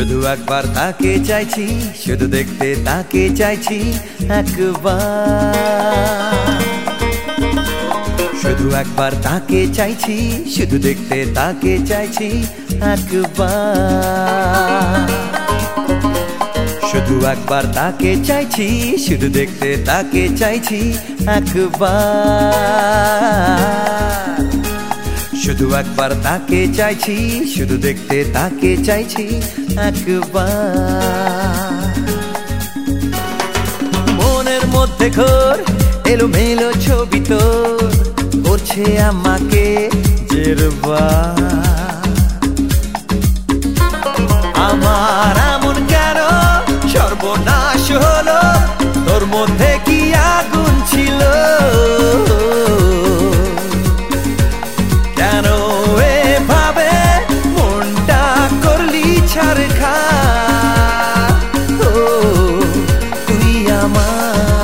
শুধু একবার তাকে চাইছি, শুধু দেখতে তাকে চাইছি একবার। শুধু একবার তাকে চাইছি, শুধু দেখতে তাকে চাইছি একবার। শুধু একবার তাকে চাইছি, শুধু দেখতে তাকে চাইছি একবার। শুধু একবার তাকে চাইছি, শুধু দেখতে তাকে চাইছি একবার। মনের মধ্যে ঘোর এলোমেলো ছবি তোর করছে আমাকে জেরবার। আমার এমন কেন সর্বনাশ হলো, তোর মধ্যে কি আগুন ছিল? কেন এভাবে মনটা করলি ছারখার? ও তুই আমার।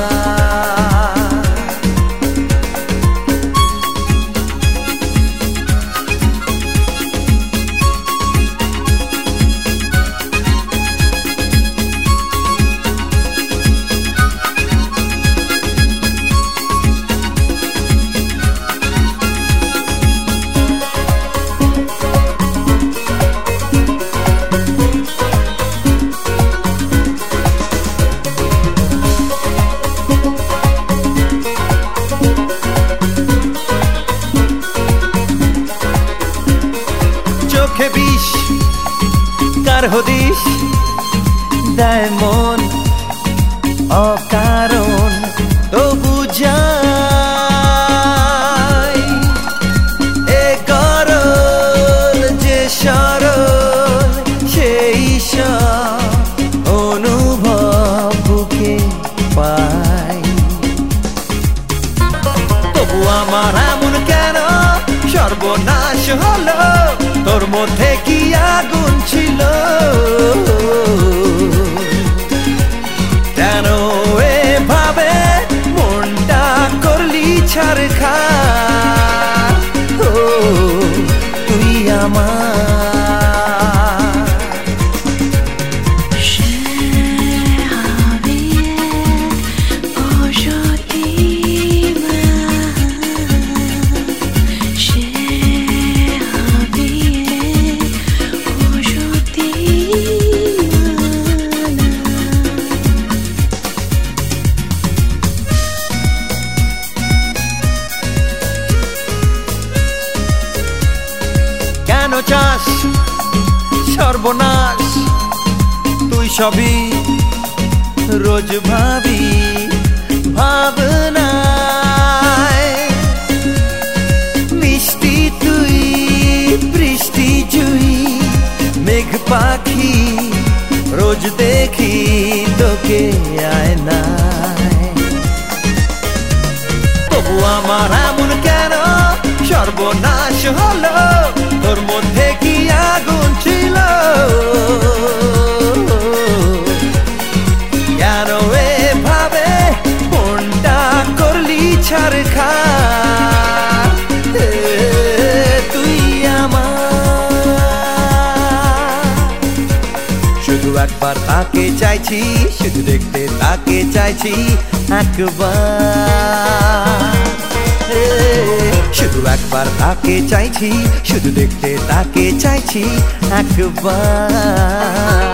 চোখে বিষ কার হদিস দেয় মন অকারণ, তবু যাই এ গরল যে সরল সেই সব অনুভব বুকে পাই। তবু আমার এমন কেন সর্বনাশ হলো, তোর মধ্যে কি আগুন ছিল? কেন এভাবে মনটা করলি ছারখার? ও তুই আমার। কেন চাস সর্বনাশ? তুই সবই রোজ ভাবি ভাবনায়। মিষ্টি তুই বৃষ্টি জুই মেঘ পাখি, রোজ দেখি তোকে আয়নায়। তবু আমার এমন কেন সর্বনাশ হলো, তোর মধ্যে কি আগুন ছিল? কেন এভাবে মনটা করলি ছারখার? তুই আমার। শুধু একবার তাকে চাইছি, শুধু দেখতে তাকে চাইছি একবার। শুধু একবার তাকে চাইছি, শুধু দেখতে তাকে চাইছি একবার।